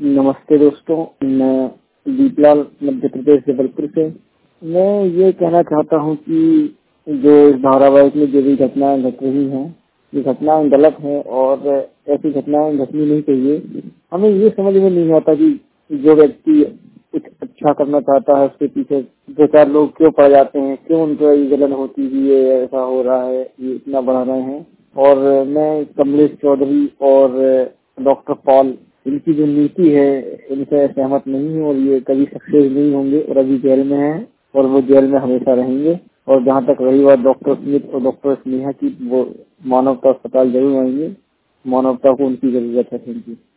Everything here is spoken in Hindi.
नमस्ते दोस्तों, मैं दीपलाल मध्य प्रदेश जबलपुर से। मैं ये कहना चाहता हूँ कि जो इस धारावाहिक में जो भी घटनाएं घट रही हैं, ये घटनाएं गलत हैं और ऐसी घटनाएं घटनी नहीं चाहिए। हमें ये समझ में नहीं आता कि जो व्यक्ति कुछ अच्छा करना चाहता है उसके पीछे दो चार लोग क्यों पड़ जाते हैं, क्यों उनको ये जलन होती है, ये ऐसा हो रहा है, ये इतना बढ़ा रहे हैं। और मैं कमलेश चौधरी और डॉक्टर पॉल, इनकी जो नीति है इनसे सहमत नहीं हूँ और ये कभी सक्सेस नहीं होंगे और अभी जेल में हैं और वो जेल में हमेशा रहेंगे। और जहाँ तक रही बात डॉक्टर स्मिथ और डॉक्टर स्नेहा की, वो मानवता अस्पताल जरूर आएंगे। मानवता को उनकी जरूरत है। Thank you.